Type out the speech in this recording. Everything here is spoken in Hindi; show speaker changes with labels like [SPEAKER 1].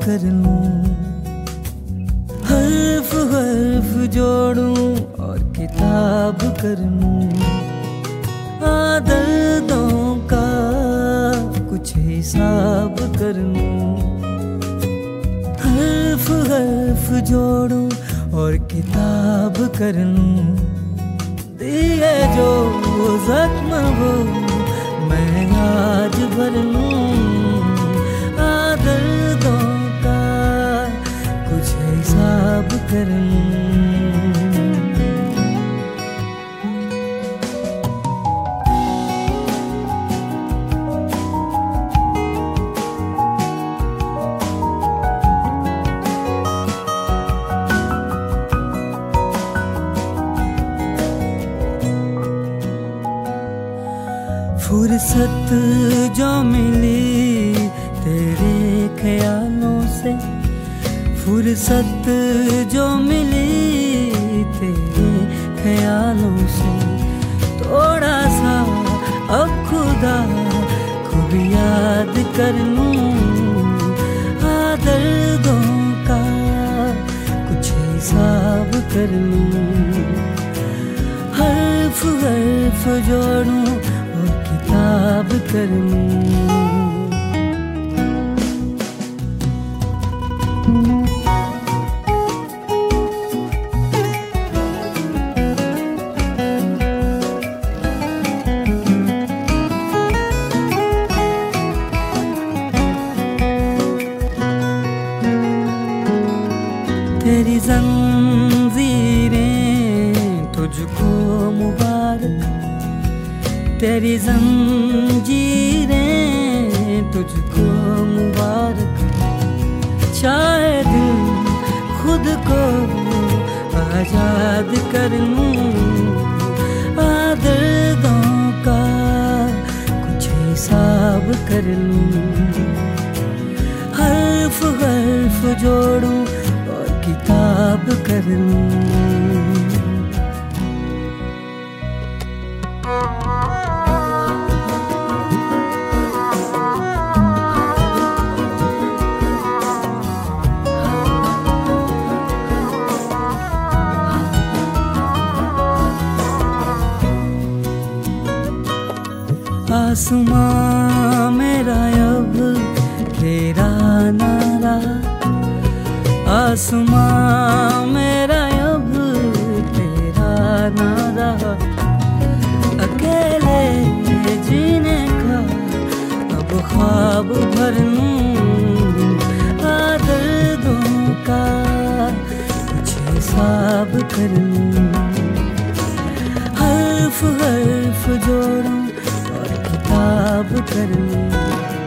[SPEAKER 1] कर लूं, हर्फ हर्फ जोड़ूं और किताब कर लूं, दर्दों का कुछ हिसाब कर लूं, हर्फ हर्फ जोड़ूं और किताब कर लूं, दिए जो जख्म वो मैं आज भर लूं, दर्दों का कुछ हिसाब कर लूं। फुर्सत जो मिली तेरे ख्यालों से, फुर्सत जो मिली तेरे ख्यालों से, थोड़ा सा अब खुदा को भी याद कर लूं, दर्दों का कुछ हिसाब कर लूं, हर्फ हर्फ जोड़ूं और किताब कर लूं। तेरी जंजीरें तुझको मुबारक, तेरी जंजीरें तुझको मुबारक, चाहे दिल खुद को आजाद कर लूं, दर्दों का कुछ हिसाब कर लूं, हर्फ हर्फ जोड़ूं और किताब कर लूं। आसमां मेरा अब तेरा नारा, आसमां मेरा अब तेरा नारा, अकेले जीने का अब ख्वाब भर लूं, दर्दों का कुछ हिसाब कर लूं, हर्फ हर्फ जोड़ूं और किताब कर लूं।